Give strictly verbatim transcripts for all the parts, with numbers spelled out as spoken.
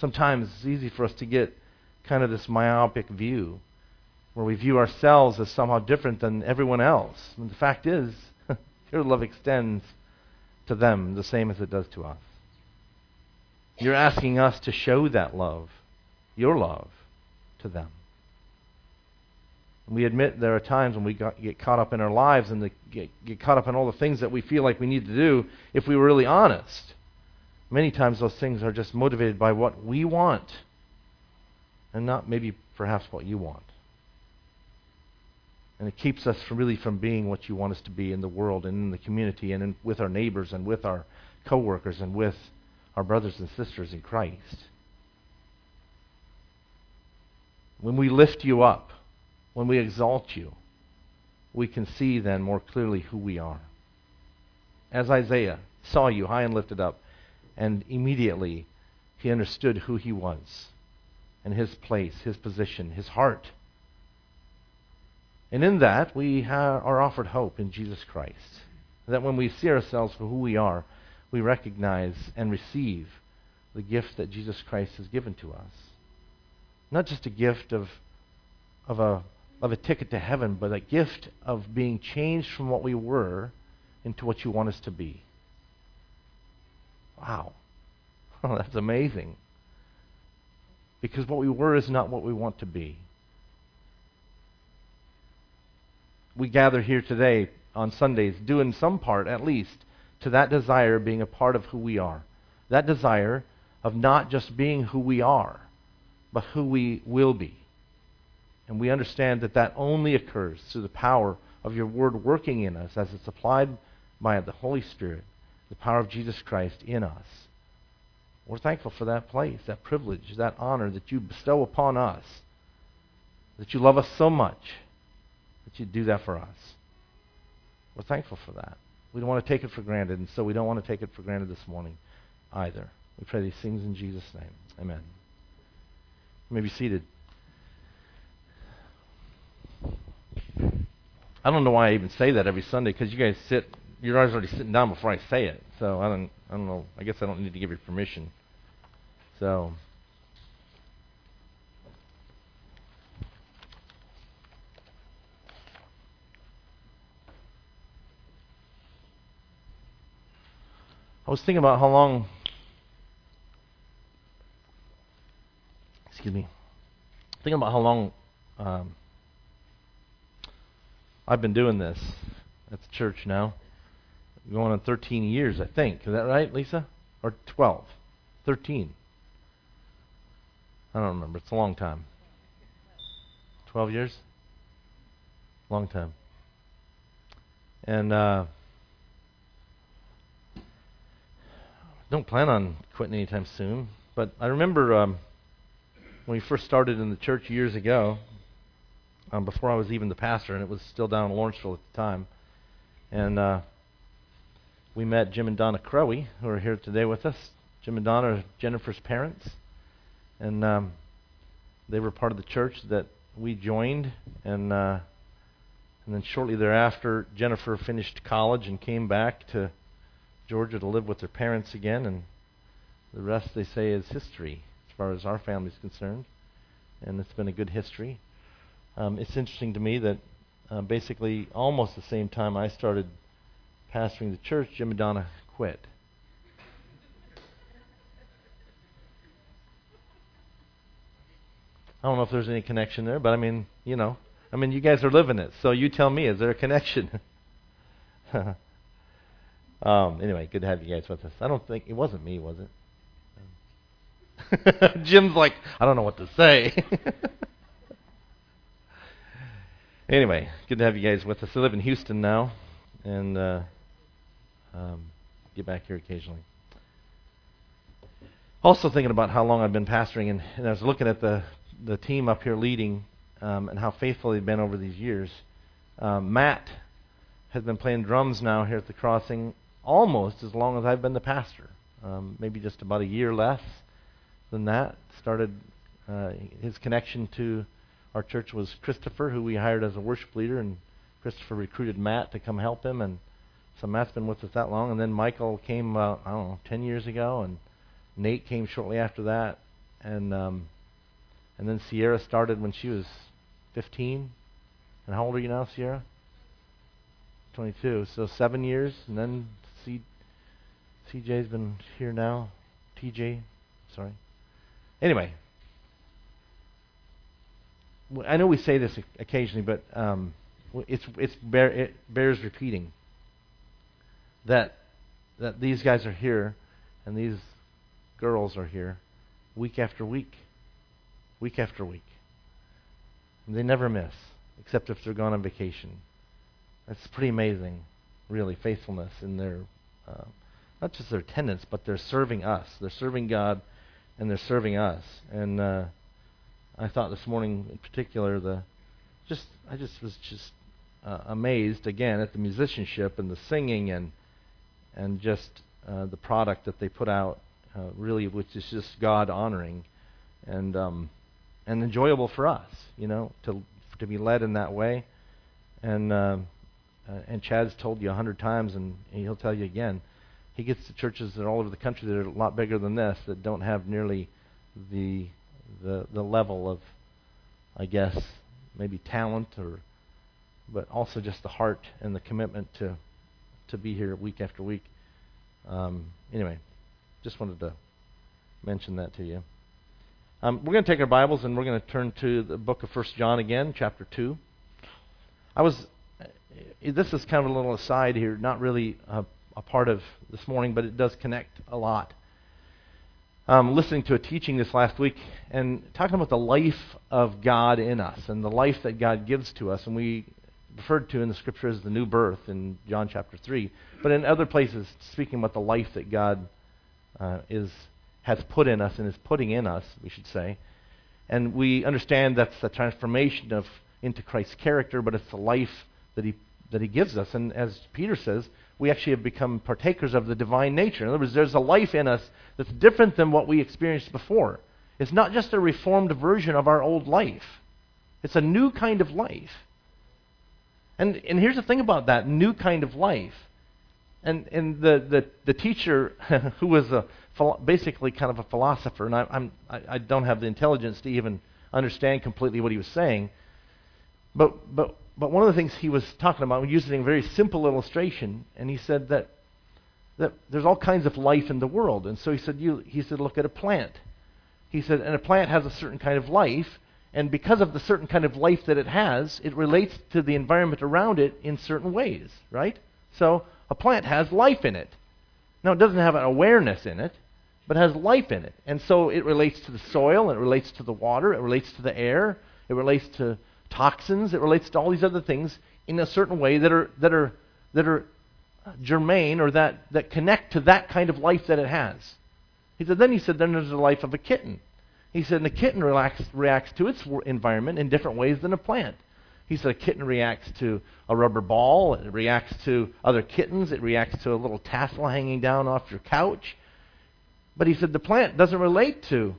Sometimes it's easy for us to get kind of this myopic view where we view ourselves as somehow different than everyone else. And the fact is, your love extends to them the same as it does to us. You're asking us to show that love, your love, to them. We admit there are times when we got, get caught up in our lives and the, get, get caught up in all the things that we feel like we need to do if we were really honest. Many times those things are just motivated by what we want and not maybe perhaps what you want. And it keeps us from really from being what you want us to be in the world and in the community and in, with our neighbors and with our coworkers and with our brothers and sisters in Christ. When we lift you up, when we exalt you, we can see then more clearly who we are. As Isaiah saw you high and lifted up, and immediately he understood who he was and his place, his position, his heart. And in that, we ha- are offered hope in Jesus Christ. That when we see ourselves for who we are, we recognize and receive the gift that Jesus Christ has given to us. Not just a gift of, of, a, of a ticket to heaven, but a gift of being changed from what we were into what you want us to be. Wow. Oh, that's amazing. Because what we were is not what we want to be. We gather here today on Sundays, due in some part at least, to that desire being a part of who we are. That desire of not just being who we are, but who we will be. And we understand that that only occurs through the power of your word working in us as it's applied by the Holy Spirit, the power of Jesus Christ in us. We're thankful for that place, that privilege, that honor that you bestow upon us, that you love us so much that you do that for us. We're thankful for that. We don't want to take it for granted, and so we don't want to take it for granted this morning either. We pray these things in Jesus' name. Amen. You may be seated. I don't know why I even say that every Sunday, because you guys sit, you're already sitting down before I say it. So I don't, I don't know. I guess I don't need to give you permission. So. I was thinking about how long, excuse me, thinking about how long um, I've been doing this at the church now. Going on thirteen years, I think. Is that right, Lisa? Or twelve? thirteen. I don't remember. It's a long time. twelve years? Long time. And uh, don't plan on quitting anytime soon. But I remember um, when we first started in the church years ago, um, before I was even the pastor, and it was still down in Lawrenceville at the time. And uh, we met Jim and Donna Crowe, who are here today with us. Jim and Donna are Jennifer's parents. And um, they were part of the church that we joined. And, uh, and then shortly thereafter, Jennifer finished college and came back to Georgia to live with her parents again. And the rest, they say, is history as far as our family is concerned. And it's been a good history. Um, it's interesting to me that uh, basically almost the same time I started pastoring the church, Jim and Donna quit. I don't know if there's any connection there, but I mean, you know, I mean, you guys are living it, so you tell me, is there a connection? um, anyway, good to have you guys with us. I don't think, it wasn't me, was it? Jim's like, I don't know what to say. Anyway, good to have you guys with us. I live in Houston now, and uh, um, get back here occasionally. Also thinking about how long I've been pastoring, and, and I was looking at the, the team up here leading um, and how faithful they've been over these years. Um, Matt has been playing drums now here at the Crossing almost as long as I've been the pastor. Um, maybe just about a year less than that. Started uh, his connection to our church was Christopher, who we hired as a worship leader, and Christopher recruited Matt to come help him, and so Matt's been with us that long. And then Michael came, uh, I don't know, ten years ago, and Nate came shortly after that, and um, and then Sierra started when she was fifteen. And how old are you now, Sierra? twenty-two. So seven years, and then C, CJ's been here now. T J, sorry. Anyway, I know we say this occasionally, but um, it's it's bear, it bears repeating that that these guys are here, and these girls are here, week after week, week after week, and they never miss, except if they're gone on vacation. That's pretty amazing, really, faithfulness in their uh, not just their attendance, but they're serving us. They're serving God, and they're serving us. And uh, I thought this morning, in particular, the just I just was just uh, amazed again at the musicianship and the singing and and just uh, the product that they put out, uh, really, which is just God honoring and um, and enjoyable for us, you know, to to be led in that way. And uh, uh, and Chad's told you a hundred times, and he'll tell you again. He gets to churches that are all over the country that are a lot bigger than this, that don't have nearly the the the level of, I guess, maybe talent, or but also just the heart and the commitment to to be here week after week. Um, anyway, just wanted to mention that to you. Um, we're going to take our Bibles and we're going to turn to the book of First John again, chapter two. I was. This is kind of a little aside here, not really a, a part of this morning, but it does connect a lot. Um, listening to a teaching this last week and talking about the life of God in us and the life that God gives to us, and we referred to in the Scripture as the new birth in John chapter three, but in other places speaking about the life that God uh, is has put in us and is putting in us, we should say. And we understand that's the transformation of into Christ's character, but it's the life that He that He gives us. And as Peter says, we actually have become partakers of the divine nature. In other words, there's a life in us that's different than what we experienced before. It's not just a reformed version of our old life. It's a new kind of life. And and here's the thing about that new kind of life. And and the the, the teacher who was a basically kind of a philosopher, and I, I'm I, I don't have the intelligence to even understand completely what he was saying. But but but one of the things he was talking about, using a very simple illustration, and he said that that there's all kinds of life in the world. And so he said, you he said, look at a plant. He said, and a plant has a certain kind of life, and because of the certain kind of life that it has, it relates to the environment around it in certain ways, right? So a plant has life in it. Now it doesn't have an awareness in it, but has life in it. And so it relates to the soil, it relates to the water, it relates to the air, it relates to toxins, it relates to all these other things in a certain way that are that are that are germane, or that, that connect to that kind of life that it has. He said, then he said, then there's the life of a kitten. He said, and the kitten relax, reacts to its environment in different ways than a plant. He said a kitten reacts to a rubber ball, it reacts to other kittens, it reacts to a little tassel hanging down off your couch. But he said the plant doesn't relate to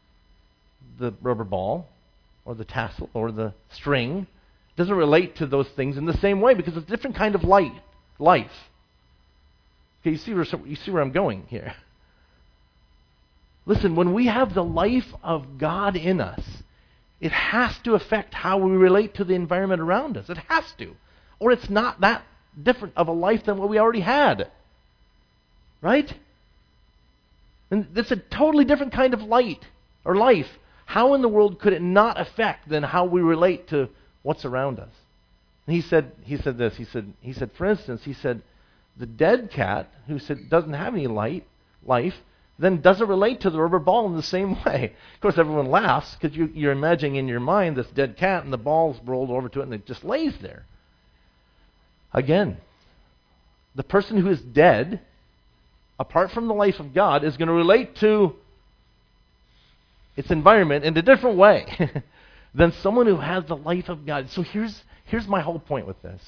the rubber ball, or the tassel, or the string. It doesn't relate to those things in the same way, because it's a different kind of light, life. Okay, you see where you see where I'm going here. Listen, when we have the life of God in us, it has to affect how we relate to the environment around us. It has to. Or it's not that different of a life than what we already had. Right? And it's a totally different kind of light or life. How in the world could it not affect then how we relate to what's around us? And he said he said this. He said he said for instance, he said the dead cat who said doesn't have any light life then doesn't relate to the rubber ball in the same way. Of course, everyone laughs because you, you're imagining in your mind this dead cat and the ball's rolled over to it and it just lays there. Again, the person who is dead, apart from the life of God, is going to relate to its environment in a different way than someone who has the life of God. So here's here's my whole point with this.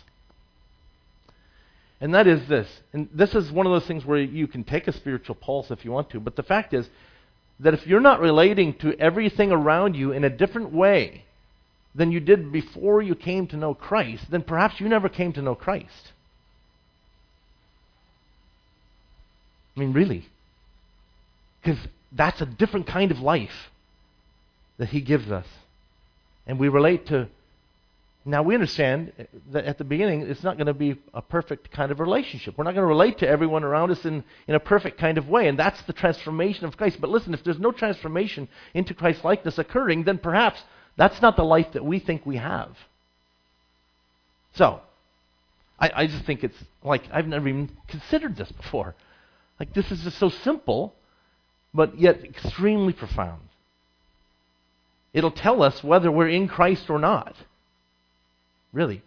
And that is this. And this is one of those things where you can take a spiritual pulse if you want to. But the fact is that if you're not relating to everything around you in a different way than you did before you came to know Christ, then perhaps you never came to know Christ. I mean, really. Because that's a different kind of life. that He gives us. And we relate to... Now, we understand that at the beginning, it's not going to be a perfect kind of relationship. We're not going to relate to everyone around us in, in a perfect kind of way, and that's the transformation of Christ. But listen, if there's no transformation into Christ-likeness occurring, then perhaps that's not the life that we think we have. So, I, I just think it's like, I've never even considered this before. Like, this is just so simple, but yet extremely profound. It'll tell us whether we're in Christ or not. Really.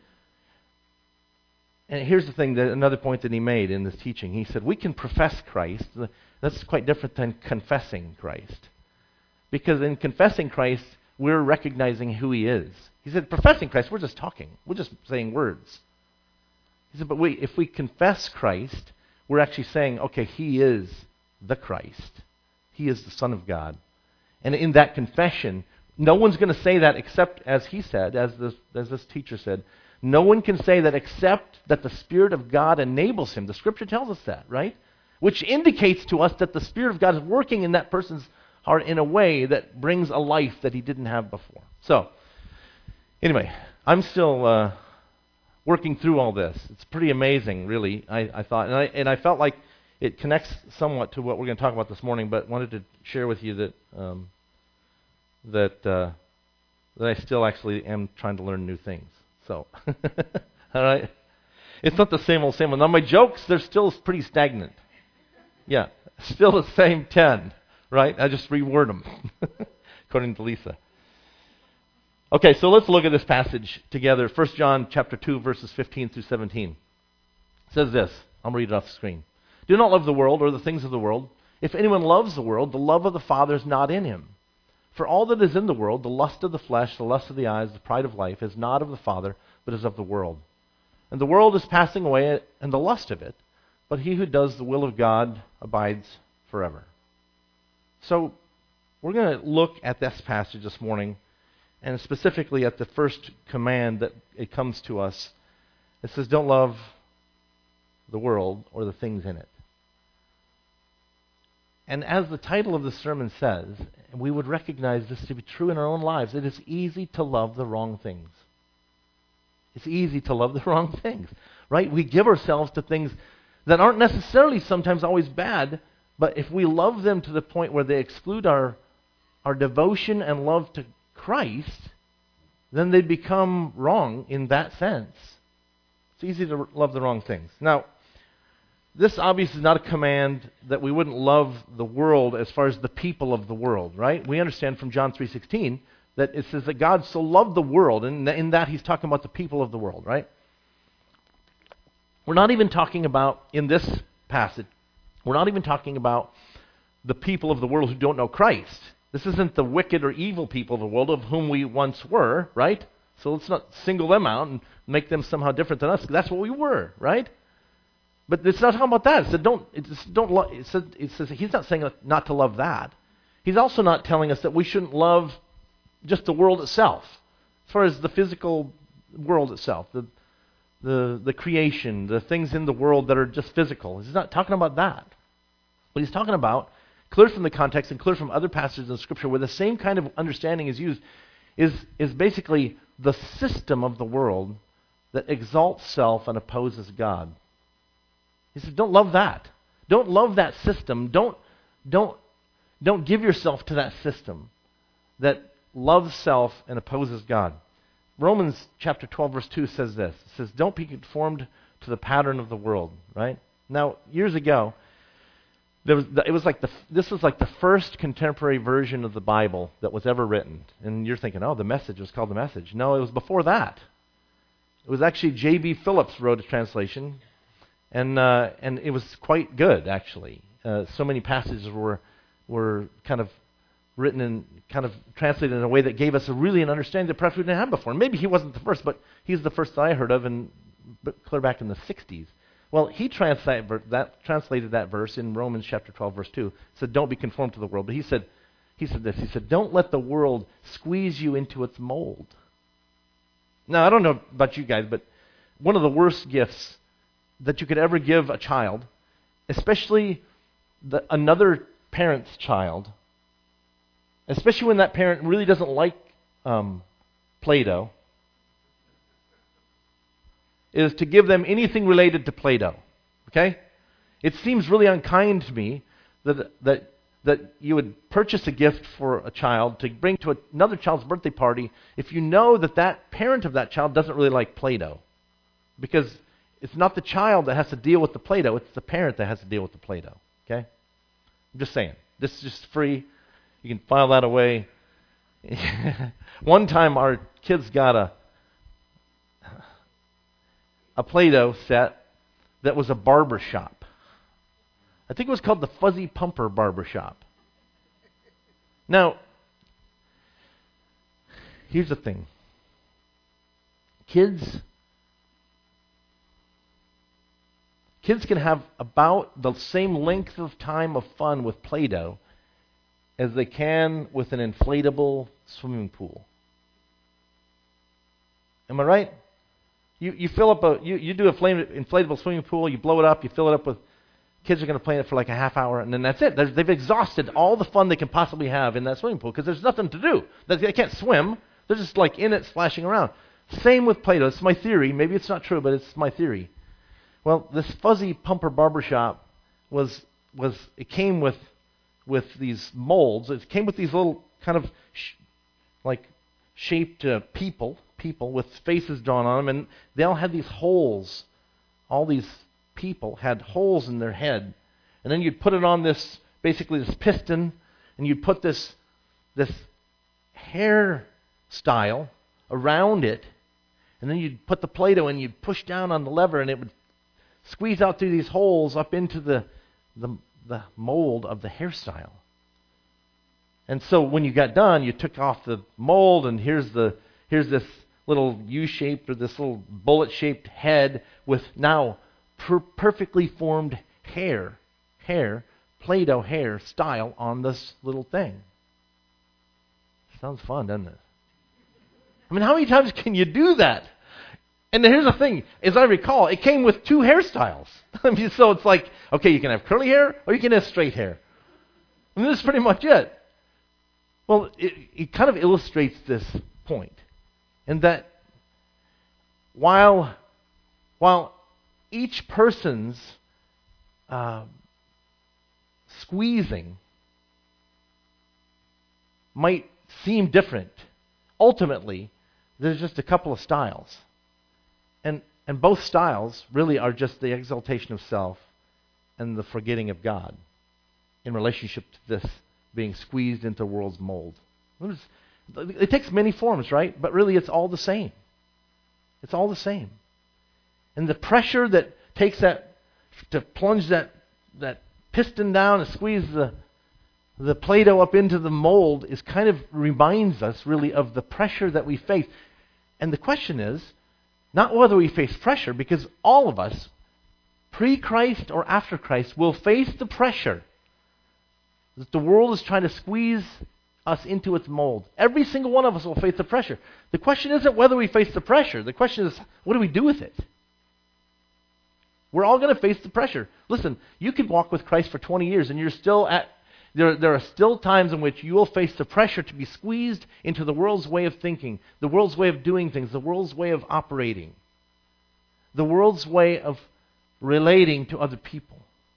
And here's the thing, that another point that he made in this teaching. He said, we can profess Christ. That's quite different than confessing Christ. Because in confessing Christ, we're recognizing who He is. He said, professing Christ, we're just talking. We're just saying words. He said, but we, if we confess Christ, we're actually saying, okay, He is the Christ. He is the Son of God. And in that confession, no one's going to say that except, as he said, as this, as this teacher said, no one can say that except that the Spirit of God enables him. The Scripture tells us that, right? Which indicates to us that the Spirit of God is working in that person's heart in a way that brings a life that he didn't have before. So, anyway, I'm still uh, working through all this. It's pretty amazing, really, I, I thought. And I, and I felt like it connects somewhat to what we're going to talk about this morning, but wanted to share with you that... Um, that uh, that I still actually am trying to learn new things. So, all right? It's not the same old, same old. Now, my jokes, they're still pretty stagnant. Yeah, still the same ten, right? I just reword them, according to Lisa. Okay, so let's look at this passage together. First John chapter two, verses fifteen through seventeen. It says this. I'll read it off the screen. Do not love the world or the things of the world. If anyone loves the world, the love of the Father is not in him. For all that is in the world, the lust of the flesh, the lust of the eyes, the pride of life, is not of the Father, but is of the world. And the world is passing away, and the lust of it, but he who does the will of God abides forever. So, we're going to look at this passage this morning, and specifically at the first command that it comes to us. It says, don't love the world or the things in it. And as the title of the sermon says, we would recognize this to be true in our own lives. It is easy to love the wrong things. It's easy to love the wrong things, right? We give ourselves to things that aren't necessarily sometimes always bad, but if we love them to the point where they exclude our, our devotion and love to Christ, then they become wrong in that sense. It's easy to love the wrong things. Now, this obviously is not a command that we wouldn't love the world as far as the people of the world, right? We understand from John three sixteen that it says that God so loved the world, and in that he's talking about the people of the world, right? We're not even talking about, in this passage, we're not even talking about the people of the world who don't know Christ. This isn't the wicked or evil people of the world of whom we once were, right? So let's not single them out and make them somehow different than us. That's what we were, right? But it's not talking about that. It said don't. It's don't. Lo- it said. It says he's not saying not to love that. He's also not telling us that we shouldn't love just the world itself, as far as the physical world itself, the the the creation, the things in the world that are just physical. He's not talking about that. What he's talking about, clear from the context and clear from other passages in Scripture, where the same kind of understanding is used, is is basically the system of the world that exalts self and opposes God. He says, don't love that. Don't love that system. Don't, don't, don't give yourself to that system that loves self and opposes God. Romans chapter twelve, verse two says this. It says, don't be conformed to the pattern of the world, right? Now, years ago, there was it was like the this was like the first contemporary version of the Bible that was ever written. And you're thinking, oh, the Message was called the Message. No, it was before that. It was actually J B Phillips wrote a translation. And uh, and it was quite good, actually. Uh, so many passages were were kind of written and kind of translated in a way that gave us a really an understanding that perhaps we didn't have before. Maybe he wasn't the first, but he's the first that I heard of, and clear back in the sixties. Well, he translated that translated that verse in Romans chapter twelve, verse two. Said, "Don't be conformed to the world." But he said, he said this. He said, "Don't let the world squeeze you into its mold." Now, I don't know about you guys, but one of the worst gifts that you could ever give a child, especially the, another parent's child, especially when that parent really doesn't like um, Play-Doh, is to give them anything related to Play-Doh. Okay? It seems really unkind to me that that that you would purchase a gift for a child to bring to another child's birthday party if you know that that parent of that child doesn't really like Play-Doh. Because it's not the child that has to deal with the Play-Doh, it's the parent that has to deal with the Play-Doh. Okay? I'm just saying. This is just free. You can file that away. One time our kids got a a Play-Doh set that was a barber shop. I think it was called the Fuzzy Pumper Barber Shop. Now, here's the thing. Kids, kids can have about the same length of time of fun with Play-Doh as they can with an inflatable swimming pool. Am I right? You you fill up a you, you do a flame, inflatable swimming pool, you blow it up, you fill it up with. Kids are going to play in it for like a half hour, and then that's it. They're, they've exhausted all the fun they can possibly have in that swimming pool because there's nothing to do. They can't swim. They're just like in it, splashing around. Same with Play-Doh. It's my theory. Maybe it's not true, but it's my theory. Well, this Fuzzy Pumper Barbershop was was it came with with these molds. It came with these little kind of sh- like shaped uh, people, people with faces drawn on them, and they all had these holes. All these people had holes in their head, and then you'd put it on this, basically this piston, and you'd put this this hair style around it, and then you'd put the Play-Doh and you'd push down on the lever, and it would squeeze out through these holes up into the the, the mold of the hairstyle. And so when you got done, you took off the mold, and here's the here's this little U-shaped or this little bullet-shaped head with now Per- perfectly formed hair, hair, Play-Doh hair style on this little thing. Sounds fun, doesn't it? I mean, how many times can you do that? And here's the thing, as I recall, it came with two hairstyles. I mean, so it's like, okay, you can have curly hair or you can have straight hair. And this is pretty much it. Well, it, it kind of illustrates this point, in that while while each person's uh, squeezing might seem different, ultimately, there's just a couple of styles. And and both styles really are just the exaltation of self and the forgetting of God in relationship to this being squeezed into the world's mold. It takes many forms, right? But really it's all the same. It's all the same. And the pressure that takes that, to plunge that that piston down and squeeze the the Play-Doh up into the mold is kind of reminds us really of the pressure that we face. And the question is, not whether we face pressure, because all of us, pre-Christ or after Christ, will face the pressure that the world is trying to squeeze us into its mold. Every single one of us will face the pressure. The question isn't whether we face the pressure. The question is, what do we do with it? We're all going to face the pressure. Listen, you could walk with Christ for twenty years and you're still at, there, there are still times in which you will face the pressure to be squeezed into the world's way of thinking, the world's way of doing things, the world's way of operating, the world's way of relating to other people.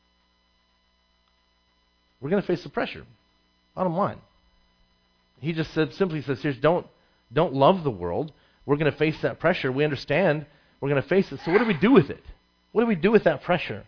We're going to face the pressure. Bottom line. He just said, simply says, here's, don't, don't love the world. We're going to face that pressure. We understand we're going to face it. So what do we do with it? What do we do with that pressure?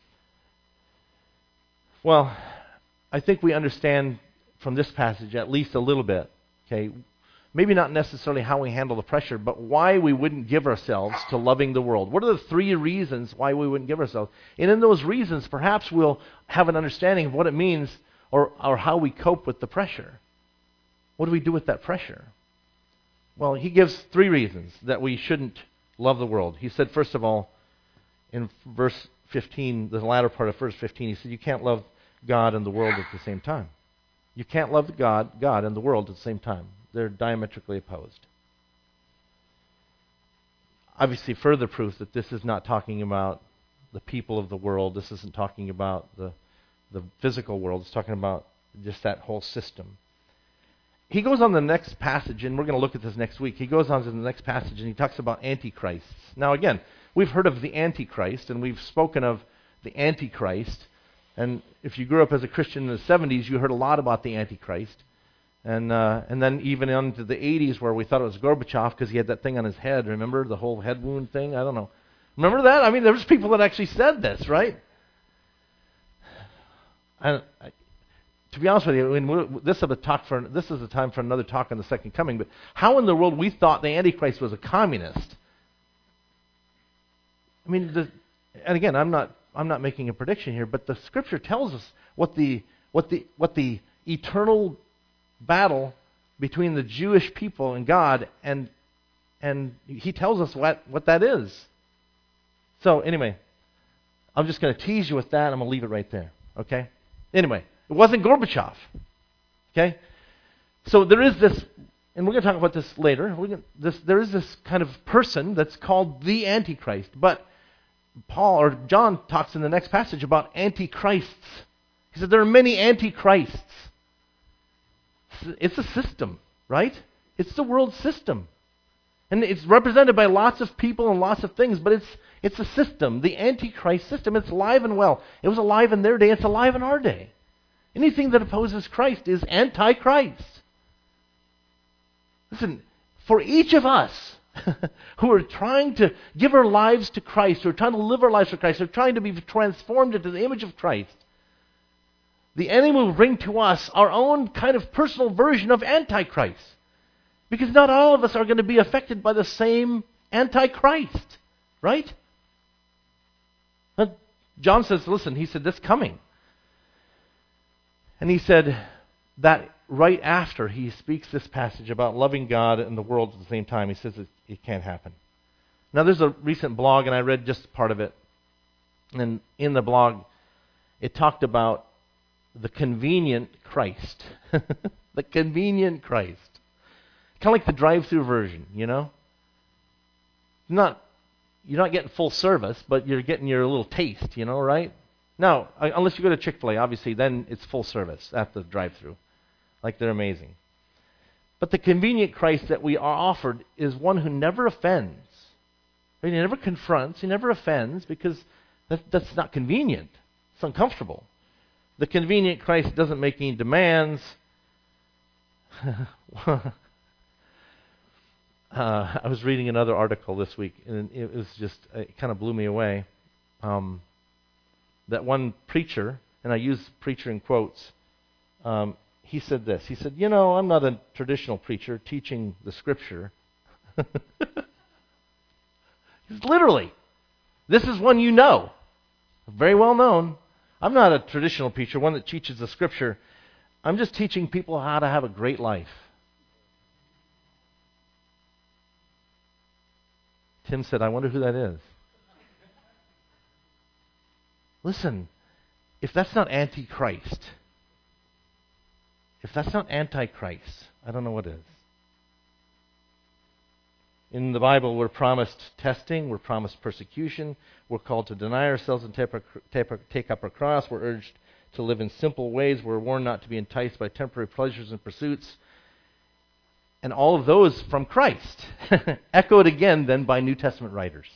Well, I think we understand from this passage at least a little bit. Okay, maybe not necessarily how we handle the pressure, but why we wouldn't give ourselves to loving the world. What are the three reasons why we wouldn't give ourselves? And in those reasons, perhaps we'll have an understanding of what it means or, or how we cope with the pressure. What do we do with that pressure? Well, he gives three reasons that we shouldn't love the world. He said, first of all, in verse fifteen, the latter part of verse fifteen, he said, you can't love God and the world at the same time. You can't love God, God and the world at the same time. They're diametrically opposed. Obviously, further proof that this is not talking about the people of the world. This isn't talking about the, the physical world. It's talking about just that whole system. he goes on the next passage, and we're going to look at this next week. He goes on to the next passage, and he talks about antichrists. Now, again, we've heard of the Antichrist, and we've spoken of the Antichrist. And if you grew up as a Christian in the seventies, you heard a lot about the Antichrist. And uh, and then even into the eighties, where we thought it was Gorbachev because he had that thing on his head. Remember the whole head wound thing? I don't know. Remember that? I mean, there was people that actually said this, right? And I, to be honest with you, when we're, this is a talk for this is a time for another talk on the second coming. But how in the world we thought the Antichrist was a communist? I mean, the, and again, I'm not I'm not making a prediction here, but the Scripture tells us what the what the what the eternal battle between the Jewish people and God, and and He tells us what, what that is. So anyway, I'm just going to tease you with that. I'm going to leave it right there. Okay. Anyway, it wasn't Gorbachev. Okay. So there is this, and we're going to talk about this later. We're going to, this, there is this kind of person that's called the Antichrist, but Paul or John talks in the next passage about antichrists. He said there are many antichrists. It's a system, right? It's the world system. And it's represented by lots of people and lots of things, but it's it's a system, the Antichrist system. It's alive and well. It was alive in their day. It's alive in our day. Anything that opposes Christ is anti-Christ. Listen, for each of us who are trying to give our lives to Christ, who are trying to live our lives for Christ, who are trying to be transformed into the image of Christ, the enemy will bring to us our own kind of personal version of Antichrist. Because not all of us are going to be affected by the same Antichrist. Right? But John says, listen, he said, this coming. And he said that right after he speaks this passage about loving God and the world at the same time, he says it, it can't happen. Now there's a recent blog, and I read just part of it. And in the blog, it talked about the convenient Christ. The convenient Christ. Kind of like the drive-through version, you know? Not, you're not getting full service, but you're getting your little taste, you know, right? Now, unless you go to Chick-fil-A, obviously, then it's full service at the drive-through. Like they're amazing. But the convenient Christ that we are offered is one who never offends. He never confronts, he never offends, because that, that's not convenient. It's uncomfortable. The convenient Christ doesn't make any demands. uh, I was reading another article this week, and it was just, it kind of blew me away. Um, that one preacher, and I use preacher in quotes, um, he said this. He said, you know, I'm not a traditional preacher teaching the Scripture. Literally. This is one you know. Very well known. I'm not a traditional preacher, one that teaches the Scripture. I'm just teaching people how to have a great life. Tim said, I wonder who that is. Listen, if that's not Antichrist, if that's not Antichrist, I don't know what is. In the Bible, we're promised testing, we're promised persecution, we're called to deny ourselves and take up our cross, we're urged to live in simple ways, we're warned not to be enticed by temporary pleasures and pursuits, and all of those from Christ, echoed again then by New Testament writers.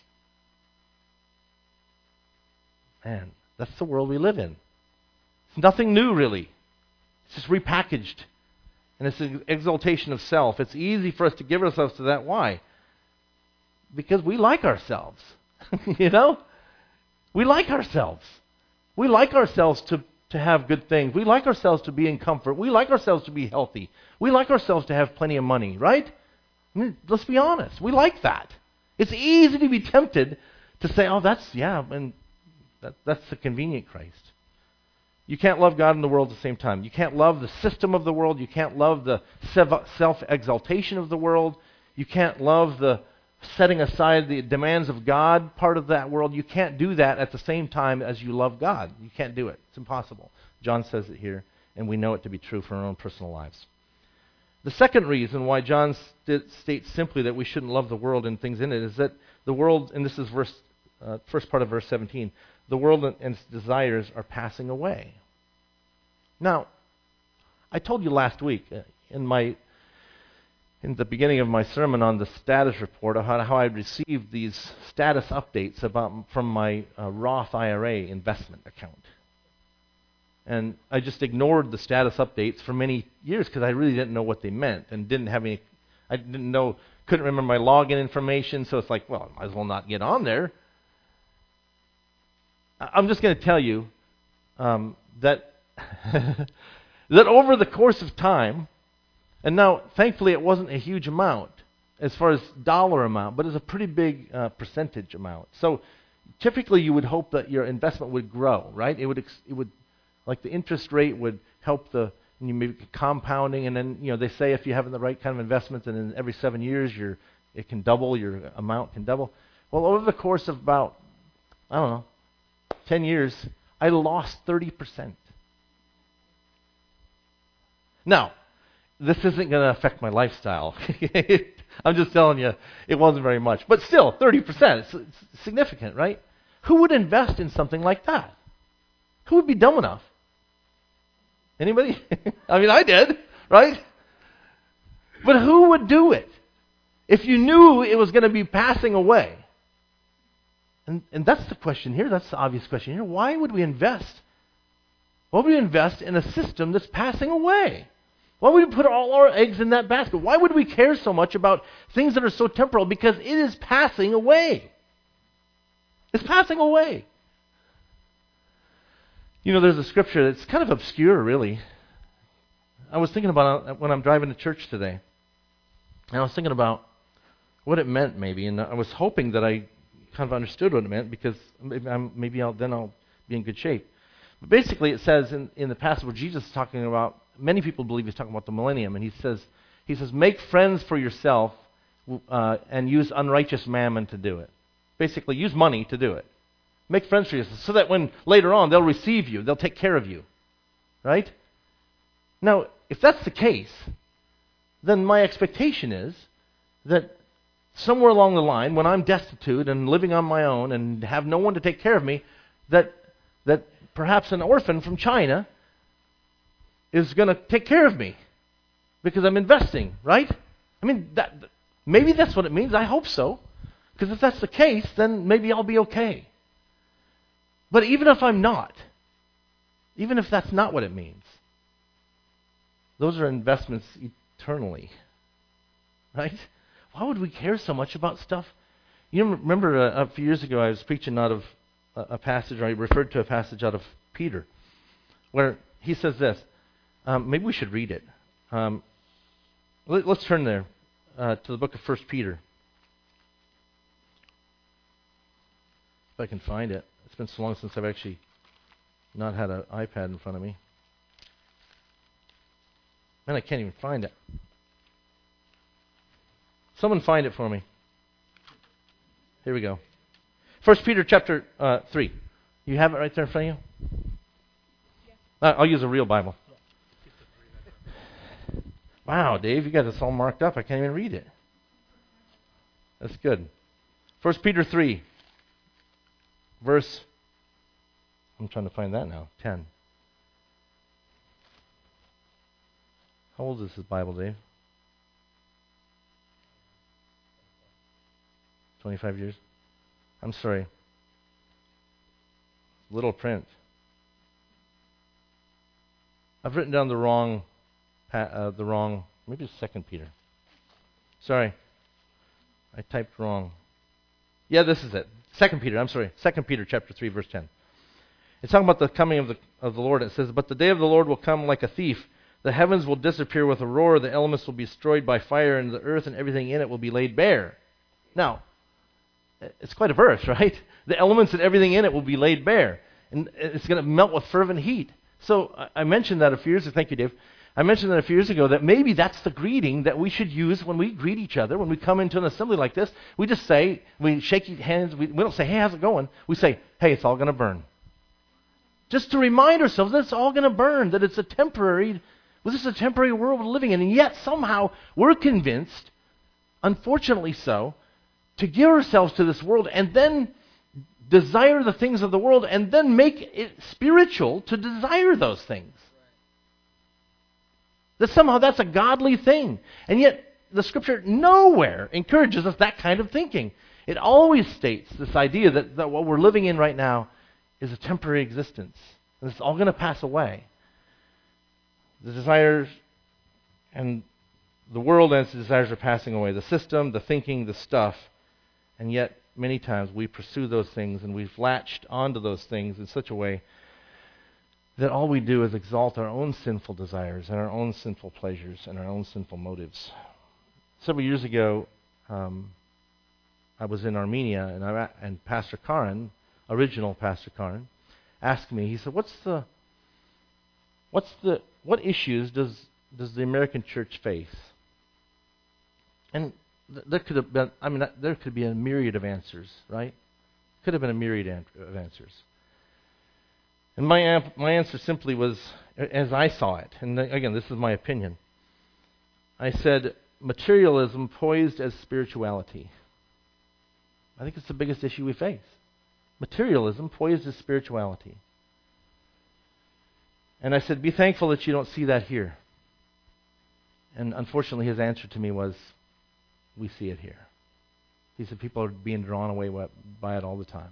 Man, that's the world we live in. It's nothing new, really. It's just repackaged. And it's an exaltation of self. It's easy for us to give ourselves to that. Why? Because we like ourselves. You know? We like ourselves. We like ourselves to, to have good things. We like ourselves to be in comfort. We like ourselves to be healthy. We like ourselves to have plenty of money, right? I mean, let's be honest. We like that. It's easy to be tempted to say, oh, that's, yeah, and that, that's the convenient Christ. You can't love God and the world at the same time. You can't love the system of the world. You can't love the self-exaltation of the world. You can't love the setting aside the demands of God part of that world. You can't do that at the same time as you love God. You can't do it. It's impossible. John says it here, and we know it to be true for our own personal lives. The second reason why John st- states simply that we shouldn't love the world and things in it is that the world, and this is verse, uh, first part of verse seventeen, the world and its desires are passing away. Now, I told you last week in my in the beginning of my sermon on the status report, how, how I received these status updates about from my uh, Roth I R A investment account. And I just ignored the status updates for many years because I really didn't know what they meant and didn't have any, I didn't know, couldn't remember my login information, so it's like, well, I might as well not get on there. I'm just going to tell you um, that that over the course of time, and now thankfully it wasn't a huge amount as far as dollar amount, but it's a pretty big uh, percentage amount. So typically you would hope that your investment would grow, right? It would ex- it would like the interest rate would help the you maybe compounding, and then you know they say if you have the right kind of investments, and in every seven years your it can double, your amount can double. Well, over the course of about I don't know ten years, I lost thirty percent. Now, this isn't going to affect my lifestyle. I'm just telling you, it wasn't very much. But still, thirty percent, it's, it's significant, right? Who would invest in something like that? Who would be dumb enough? Anybody? I mean, I did, right? But who would do it if you knew it was going to be passing away? And, and that's the question here. That's the obvious question here. Why would we invest? Why would we invest in a system that's passing away? Why would we put all our eggs in that basket? Why would we care so much about things that are so temporal? Because it is passing away. It's passing away. You know, there's a scripture that's kind of obscure, really. I was thinking about it when I'm driving to church today. And I was thinking about what it meant, maybe. And I was hoping that I kind of understood what it meant, because maybe, I'm, maybe I'll, then I'll be in good shape. But basically, it says in, in the passage where Jesus is talking about, many people believe he's talking about the millennium, and he says, he says, make friends for yourself uh, and use unrighteous mammon to do it. Basically, use money to do it. Make friends for yourself so that when later on they'll receive you, they'll take care of you. Right? Now, if that's the case, then my expectation is that somewhere along the line, when I'm destitute and living on my own and have no one to take care of me, that that perhaps an orphan from China is going to take care of me because I'm investing, right? I mean, that maybe that's what it means. I hope so. Because if that's the case, then maybe I'll be okay. But even if I'm not, even if that's not what it means, those are investments eternally, right? Why would we care so much about stuff? You remember a, a few years ago I was preaching out of a, a passage, or I referred to a passage out of Peter, where he says this. Um, maybe we should read it. Um, let, let's turn there uh, to the book of First Peter. If I can find it. It's been so long since I've actually not had an iPad in front of me. Man, I can't even find it. Someone find it for me. Here we go. First Peter chapter uh, three. You have it right there in front of you? Uh, I'll use a real Bible. Wow, Dave, you got this all marked up. I can't even read it. That's good. First Peter three, verse, I'm trying to find that now, ten. How old is this Bible, Dave? twenty-five years? I'm sorry. Little print. I've written down the wrong, uh, the wrong, maybe it's Second Peter. Sorry. I typed wrong. Yeah, this is it. Second Peter, I'm sorry. Second Peter chapter three, verse ten. It's talking about the coming of the of the Lord. It says, but the day of the Lord will come like a thief. The heavens will disappear with a roar. The elements will be destroyed by fire, and the earth and everything in it will be laid bare. Now, it's quite a verse, right? The elements and everything in it will be laid bare. And it's going to melt with fervent heat. So I mentioned that a few years ago. Thank you, Dave. I mentioned that a few years ago that maybe that's the greeting that we should use when we greet each other. When we come into an assembly like this, we just say, we shake hands. We, we don't say, hey, how's it going? We say, hey, it's all going to burn. Just to remind ourselves that it's all going to burn, that it's a temporary, well, this is a temporary world we're living in. And yet somehow we're convinced, unfortunately so, to give ourselves to this world and then desire the things of the world and then make it spiritual to desire those things. That somehow that's a godly thing. And yet the Scripture nowhere encourages us that kind of thinking. It always states this idea that, that what we're living in right now is a temporary existence. And it's all going to pass away. The desires and the world and its desires are passing away. The system, the thinking, the stuff. And yet, many times we pursue those things and we've latched onto those things in such a way that all we do is exalt our own sinful desires and our own sinful pleasures and our own sinful motives. Several years ago, um, I was in Armenia, and, I, and Pastor Karin, original Pastor Karin, asked me. He said, "What's the, what's the, what issues does does the American church face?" And th- there could have been, I mean, there could be a myriad of answers, right? Could have been a myriad an- of answers. And my amp- my answer simply was, as I saw it, and th- again, this is my opinion. I said, materialism poised as spirituality. I think it's the biggest issue we face. Materialism poised as spirituality. And I said, be thankful that you don't see that here. And unfortunately, his answer to me was, we see it here. He said, people are being drawn away by it all the time.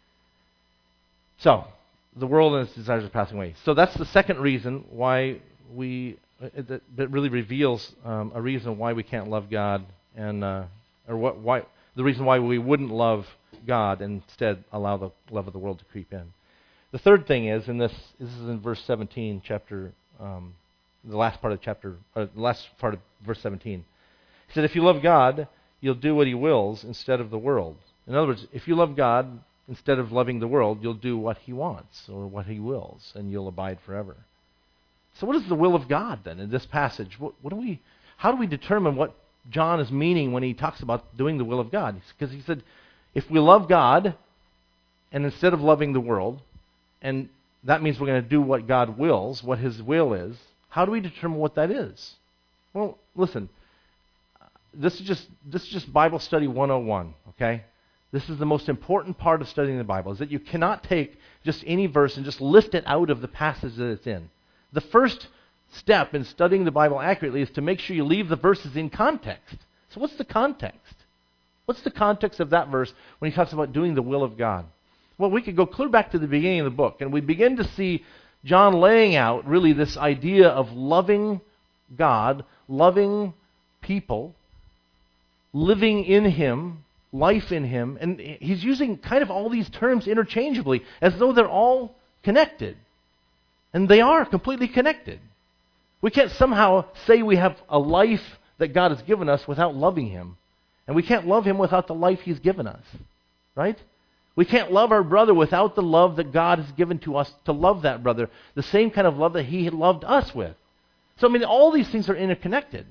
So, the world and its desires are passing away. So that's the second reason why we, that, that really reveals um, a reason why we can't love God, and uh, or what why the reason why we wouldn't love God and instead allow the love of the world to creep in. The third thing is, and this, this is in verse seventeen, chapter, um, the last part of chapter, uh, the last part of verse seventeen. He said, if you love God, you'll do what He wills instead of the world. In other words, if you love God, instead of loving the world, you'll do what He wants or what He wills, and you'll abide forever. So what is the will of God then in this passage? What, what do we? How do we determine what John is meaning when he talks about doing the will of God? Because he said, if we love God, and instead of loving the world, and that means we're going to do what God wills, what His will is, how do we determine what that is? Well, listen, this is just this is just Bible study one oh one, okay? This is the most important part of studying the Bible, is that you cannot take just any verse and just lift it out of the passage that it's in. The first step in studying the Bible accurately is to make sure you leave the verses in context. So what's the context? What's the context of that verse when he talks about doing the will of God? Well, we could go clear back to the beginning of the book, and we begin to see John laying out really this idea of loving God, loving people, living in Him, life in Him, and he's using kind of all these terms interchangeably as though they're all connected. And they are completely connected. We can't somehow say we have a life that God has given us without loving Him. And we can't love Him without the life He's given us. Right? We can't love our brother without the love that God has given to us to love that brother, the same kind of love that He had loved us with. So, I mean, all these things are interconnected.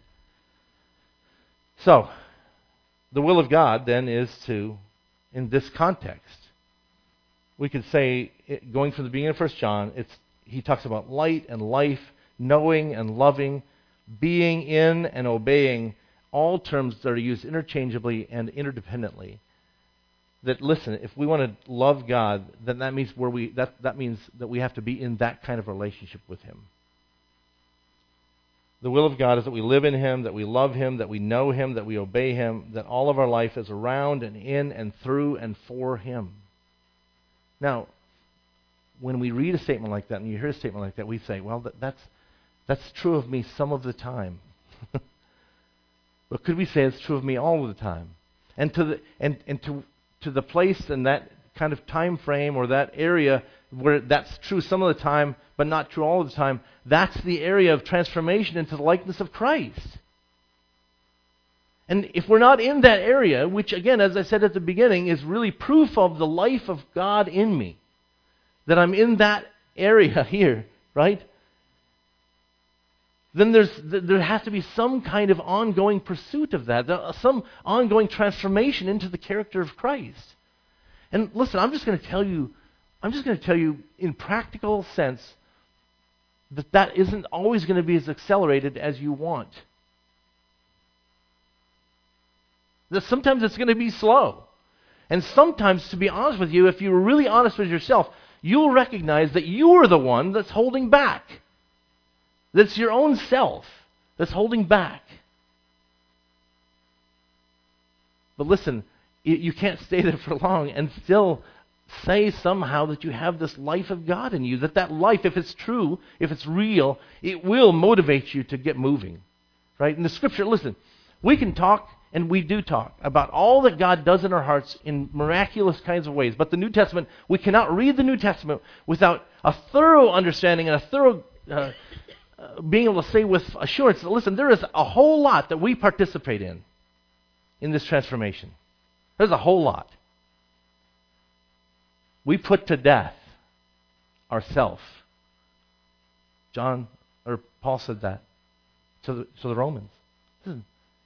So, the will of God, then, is to, in this context, we could say, it, going from the beginning of First John, it's he talks about light and life, knowing and loving, being in and obeying, all terms that are used interchangeably and interdependently. That, listen, if we want to love God, then that means where we that, that means that we have to be in that kind of relationship with Him. The will of God is that we live in Him, that we love Him, that we know Him, that we obey Him, that all of our life is around and in and through and for Him. Now, when we read a statement like that and you hear a statement like that, we say, well, that, that's that's true of me some of the time. But could we say it's true of me all of the time? And to the and, and to to the place and that kind of time frame or that area where that's true some of the time, but not true all of the time, that's the area of transformation into the likeness of Christ. And if we're not in that area, which again, as I said at the beginning, is really proof of the life of God in me, that I'm in that area here, right? Then there's there has to be some kind of ongoing pursuit of that, some ongoing transformation into the character of Christ. And listen, I'm just going to tell you, I'm just going to tell you in practical sense that that isn't always going to be as accelerated as you want. That sometimes it's going to be slow. And sometimes, to be honest with you, if you're really honest with yourself, you'll recognize that you're the one that's holding back. That's your own self that's holding back. But listen, you, you can't stay there for long and still say somehow that you have this life of God in you, that that life, if it's true, if it's real, it will motivate you to get moving. Right? In the Scripture, listen, we can talk, and we do talk, about all that God does in our hearts in miraculous kinds of ways. But the New Testament, we cannot read the New Testament without a thorough understanding and a thorough uh, uh, being able to say with assurance that, listen, there is a whole lot that we participate in, in this transformation. There's a whole lot. We put to death ourself. John, or Paul said that to the, to the Romans. Listen,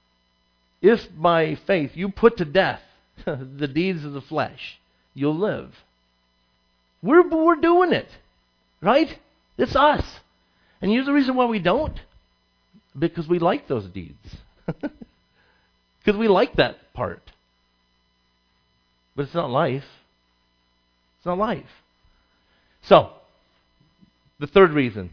if by faith you put to death the deeds of the flesh, you'll live. We're, we're doing it, right? It's us. And here's the reason why we don't. Because we like those deeds. Because we like that part. But it's not life. It's not life. So, the third reason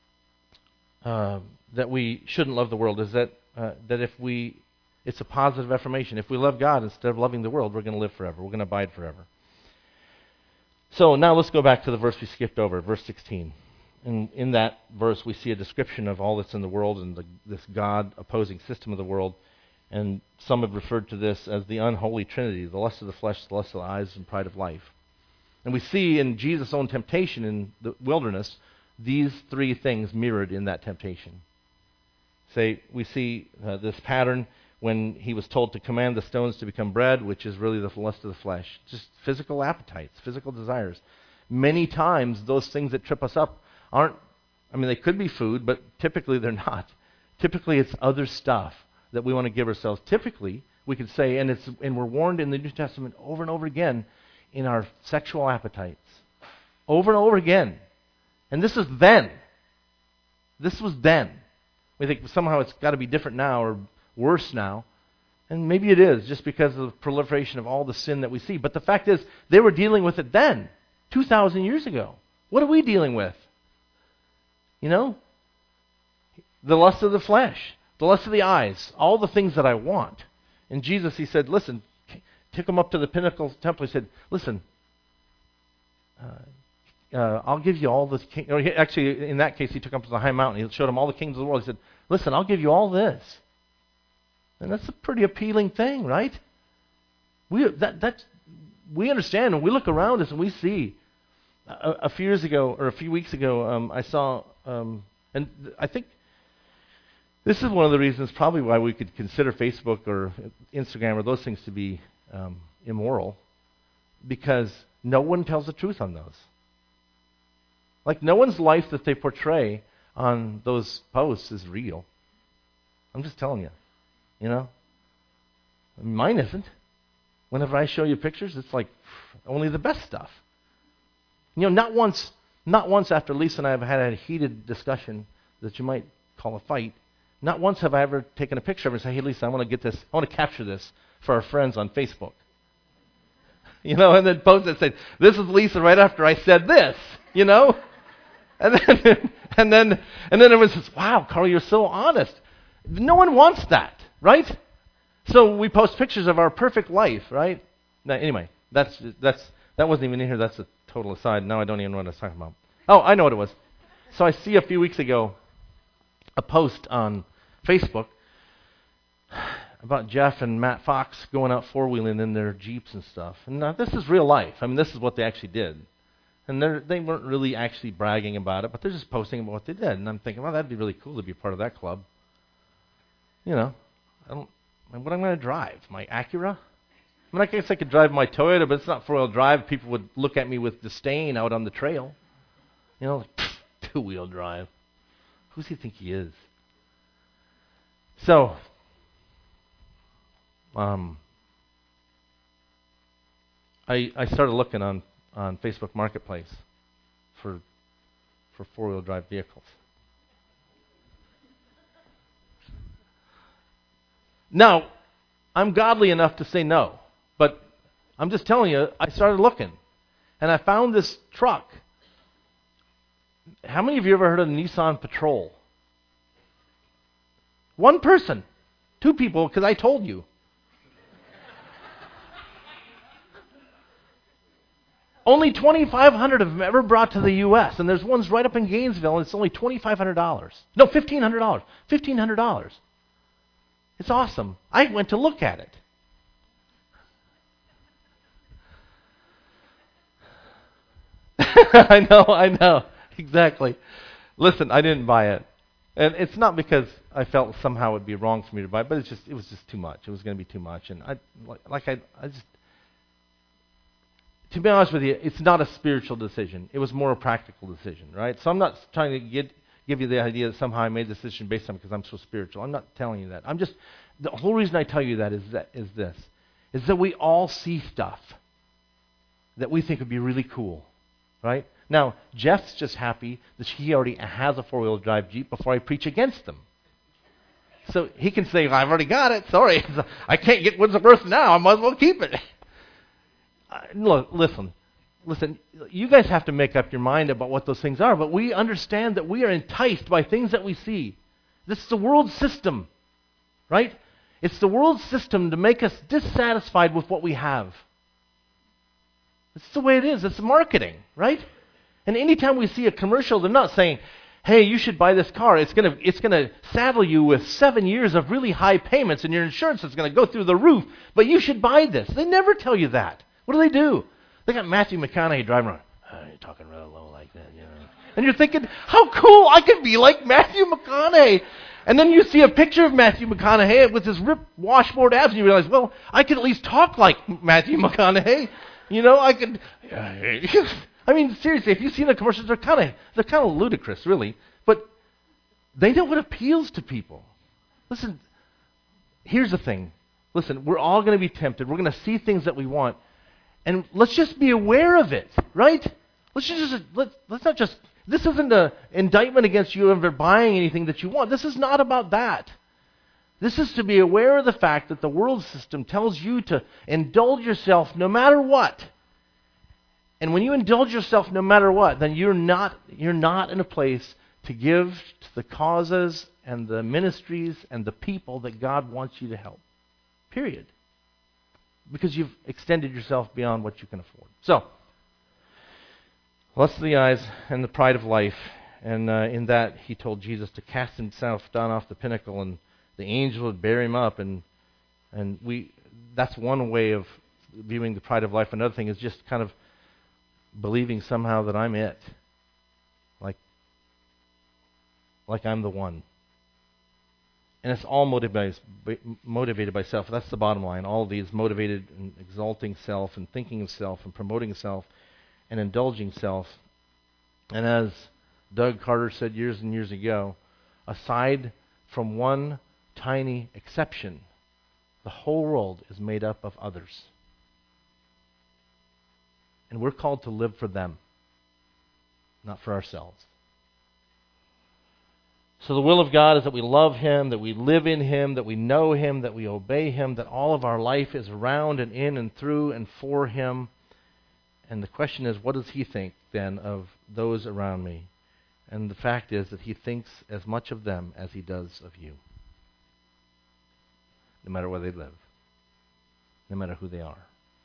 uh, that we shouldn't love the world is that uh, that if we, it's a positive affirmation. If we love God instead of loving the world, we're going to live forever. We're going to abide forever. So now let's go back to the verse we skipped over, verse sixteen. And in that verse, we see a description of all that's in the world and the, this God-opposing system of the world. And some have referred to this as the unholy trinity, the lust of the flesh, the lust of the eyes, and pride of life. And we see in Jesus' own temptation in the wilderness, these three things mirrored in that temptation. Say, we see uh, this pattern when he was told to command the stones to become bread, which is really the lust of the flesh. Just physical appetites, physical desires. Many times, those things that trip us up aren't, I mean, they could be food, but typically they're not. Typically, it's other stuff that we want to give ourselves. Typically, we could say, and it's and we're warned in the New Testament over and over again, in our sexual appetites. Over and over again. And this is then. This was then. We think somehow it's got to be different now or worse now. And maybe it is, just because of the proliferation of all the sin that we see. But the fact is, they were dealing with it then, two thousand years ago. What are we dealing with? You know? The lust of the flesh, the lust of the eyes, all the things that I want. And Jesus, he said, listen, took him up to the pinnacle temple. He said, listen, uh, uh, I'll give you all the king. Or he, actually, in that case, he took him to the high mountain. He showed him all the kingdoms of the world. He said, listen, I'll give you all this. And that's a pretty appealing thing, right? We that that's, we understand, and we look around us and we see. A, a few years ago, or a few weeks ago, um, I saw, um, and th- I think this is one of the reasons probably why we could consider Facebook or Instagram or those things to be um, immoral, because no one tells the truth on those. Like, no one's life that they portray on those posts is real. I'm just telling you, you know? Mine isn't. Whenever I show you pictures, it's like only the best stuff. You know, not once, not once after Lisa and I have had a heated discussion that you might call a fight, not once have I ever taken a picture of her and said, hey, Lisa, I want to get this, I want to capture this for our friends on Facebook. You know, and then post it and say, this is Lisa right after I said this, you know? And then, and then, and then everyone says, wow, Carl, you're so honest. No one wants that, right? So we post pictures of our perfect life, right? Now, anyway, that's that's that wasn't even in here. That's a total aside. Now I don't even know what I was talking about. Oh, I know what it was. So I see a few weeks ago a post on Facebook about Jeff and Matt Fox going out four-wheeling in their Jeeps and stuff. And now, this is real life. I mean, this is what they actually did. And they they weren't really actually bragging about it, but they're just posting about what they did. And I'm thinking, well, that'd be really cool to be part of that club. You know, I don't. What am I going to drive? My Acura? I mean, I guess I could drive my Toyota, but it's not four-wheel drive. People would look at me with disdain out on the trail. You know, like, two-wheel drive. Who does he think he is? So, um, I I started looking on, on Facebook Marketplace for for four-wheel drive vehicles. Now, I'm godly enough to say no, but I'm just telling you, I started looking, and I found this truck. How many of you ever heard of the Nissan Patrol? One person. Two people, because I told you. Only twenty-five hundred of them ever brought to the U S, and there's ones right up in Gainesville, and it's only twenty-five hundred dollars. No, fifteen hundred dollars. fifteen hundred dollars. It's awesome. I went to look at it. I know, I know. Exactly. Listen, I didn't buy it. And it's not because I felt somehow it would be wrong for me to buy it, but it's just it was just too much. It was going to be too much. And I like, like I I just to be honest with you, it's not a spiritual decision. It was more a practical decision, right? So I'm not trying to get give you the idea that somehow I made the decision based on because I'm so spiritual. I'm not telling you that. I'm just the whole reason I tell you that is that is this is that we all see stuff that we think would be really cool. Right? Now, Jeff's just happy that he already has a four-wheel drive Jeep before I preach against them. So he can say, I've already got it. Sorry, I can't get Windsor Earth now. I might as well keep it. Uh, look, listen. Listen, you guys have to make up your mind about what those things are, but we understand that we are enticed by things that we see. This is the world system, right? It's the world system to make us dissatisfied with what we have. It's the way it is. It's marketing, right? And anytime we see a commercial, they're not saying, hey, you should buy this car. It's going to it's going to saddle you with seven years of really high payments, and your insurance is going to go through the roof, but you should buy this. They never tell you that. What do they do? They got Matthew McConaughey driving around. Oh, you're talking real low like that, you know. And you're thinking, how cool, I could be like Matthew McConaughey. And then you see a picture of Matthew McConaughey with his ripped washboard abs, and you realize, well, I could at least talk like Matthew McConaughey. You know, I could. I mean, seriously, if you see the commercials, they're kind of they're kind of ludicrous, really. But they know what appeals to people. Listen, here's the thing. Listen, we're all going to be tempted. We're going to see things that we want, and let's just be aware of it, right? Let's just let's let's not just. This isn't an indictment against you ever buying anything that you want. This is not about that. This is to be aware of the fact that the world system tells you to indulge yourself no matter what. And when you indulge yourself no matter what, then you're not you're not in a place to give to the causes and the ministries and the people that God wants you to help. Period. Because you've extended yourself beyond what you can afford. So, lust of the eyes and the pride of life. And uh, in that, he told Jesus to cast himself down off the pinnacle, and the angel would bear him up, and and we that's one way of viewing the pride of life. Another thing is just kind of believing somehow that I'm it. Like like I'm the one. And it's all motivated by, motivated by self. That's the bottom line. All of these motivated in exalting self and thinking of self and promoting self and indulging self. And as Doug Carter said years and years ago, aside from one tiny exception, the whole world is made up of others. And we're called to live for them, not for ourselves. So the will of God is that we love Him, that we live in Him, that we know Him, that we obey Him, that all of our life is around and in and through and for Him. And the question is, what does He think then of those around me? And the fact is that He thinks as much of them as He does of you. No matter where they live. No matter who they are.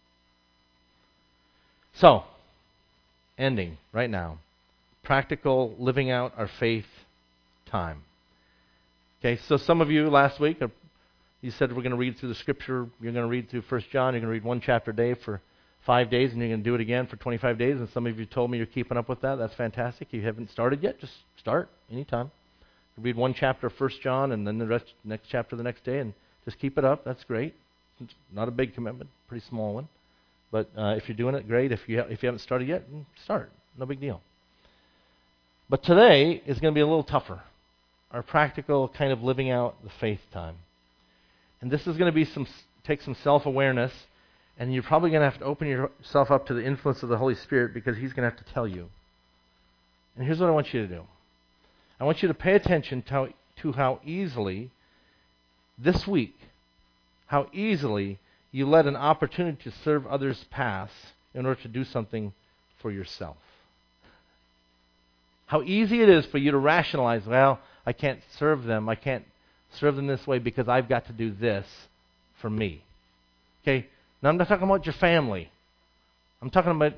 So, ending right now. Practical living out our faith time. Okay, so some of you last week, you said we're going to read through the Scripture. You're going to read through First John. You're going to read one chapter a day for five days, and you're going to do it again for twenty-five days. And some of you told me you're keeping up with that. That's fantastic. If you haven't started yet, just start anytime. Read one chapter of First John, and then the rest, next chapter the next day, and just keep it up. That's great. It's not a big commitment, pretty small one. But uh, if you're doing it, great. If you ha- if you haven't started yet, start. No big deal. But today is going to be a little tougher. Our practical kind of living out the faith time. And this is going to be some take some self-awareness, and you're probably going to have to open yourself up to the influence of the Holy Spirit, because He's going to have to tell you. And here's what I want you to do. I want you to pay attention to how, to how easily this week, how easily you let an opportunity to serve others pass in order to do something for yourself. How easy it is for you to rationalize, well, I can't serve them. I can't serve them this way because I've got to do this for me. Okay? Now, I'm not talking about your family. I'm talking about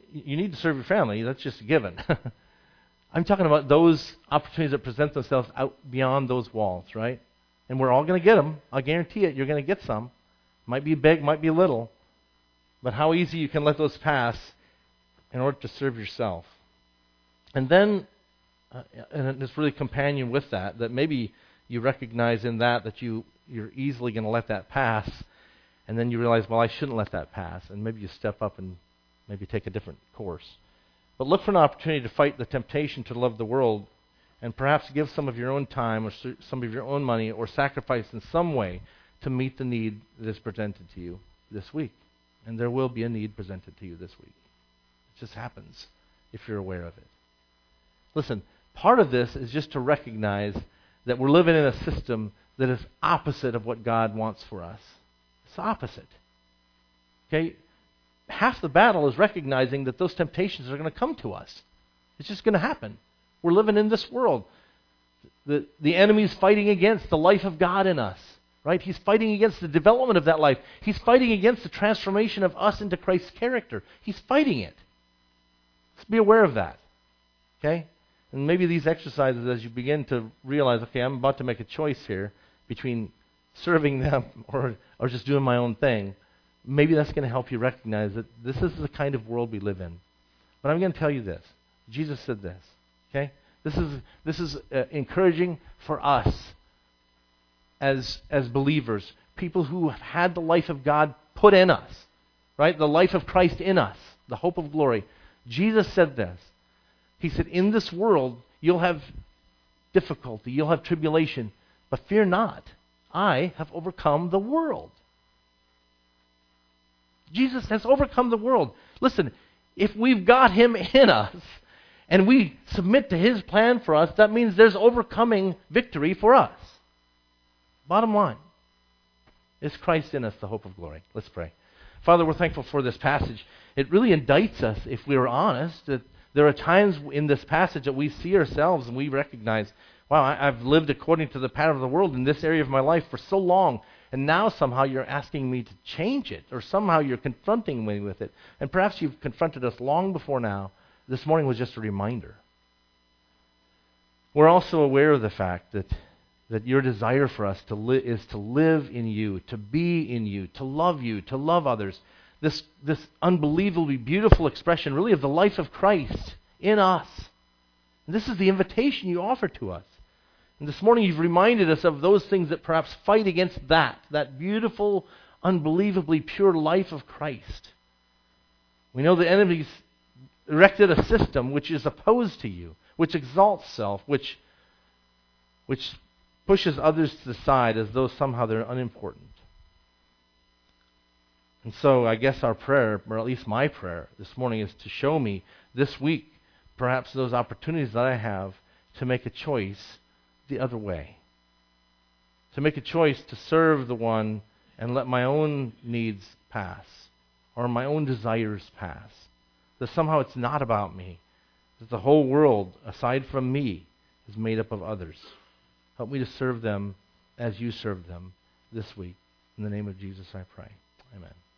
you need to serve your family. That's just a given. I'm talking about those opportunities that present themselves out beyond those walls, right? And we're all going to get them. I guarantee it. You're going to get some. Might be big, might be little. But how easy you can let those pass in order to serve yourself. And then, uh, and it's really companion with that, that maybe you recognize in that that you, you're easily going to let that pass. And then you realize, well, I shouldn't let that pass. And maybe you step up and maybe take a different course. But look for an opportunity to fight the temptation to love the world and perhaps give some of your own time or some of your own money or sacrifice in some way to meet the need that is presented to you this week. And there will be a need presented to you this week. It just happens if you're aware of it. Listen, part of this is just to recognize that we're living in a system that is opposite of what God wants for us. It's opposite. Okay? Half the battle is recognizing that those temptations are going to come to us. It's just going to happen. We're living in this world. The, the enemy's fighting against the life of God in us. Right? He's fighting against the development of that life. He's fighting against the transformation of us into Christ's character. He's fighting it. Let's be aware of that. Okay? And maybe these exercises, as you begin to realize, okay, I'm about to make a choice here between serving them or, or just doing my own thing, maybe that's going to help you recognize that this is the kind of world we live in. But I'm going to tell you this. Jesus said this. Okay? This is, this is uh, encouraging for us as, as believers, people who have had the life of God put in us, right? The life of Christ in us, the hope of glory. Jesus said this. He said, in this world, you'll have difficulty, you'll have tribulation, but fear not. I have overcome the world. Jesus has overcome the world. Listen, if we've got Him in us and we submit to His plan for us, that means there's overcoming victory for us. Bottom line, is Christ in us the hope of glory? Let's pray. Father, we're thankful for this passage. It really indicts us, if we are honest, that there are times in this passage that we see ourselves and we recognize, wow, I've lived according to the pattern of the world in this area of my life for so long, and now somehow you're asking me to change it, or somehow you're confronting me with it. And perhaps you've confronted us long before now. This morning was just a reminder. We're also aware of the fact that that your desire for us to li- is to live in you, to be in you, to love you, to love others. This, this unbelievably beautiful expression, really, of the life of Christ in us. And this is the invitation you offer to us. And this morning you've reminded us of those things that perhaps fight against that, that beautiful, unbelievably pure life of Christ. We know the enemy's erected a system which is opposed to you, which exalts self, which which pushes others to the side as though somehow they're unimportant. And so I guess our prayer, or at least my prayer this morning, is to show me this week perhaps those opportunities that I have to make a choice the other way. To make a choice to serve the one and let my own needs pass, or my own desires pass. That somehow it's not about me. That the whole world, aside from me, is made up of others. Help me to serve them as you serve them this week. In the name of Jesus I pray. Amen.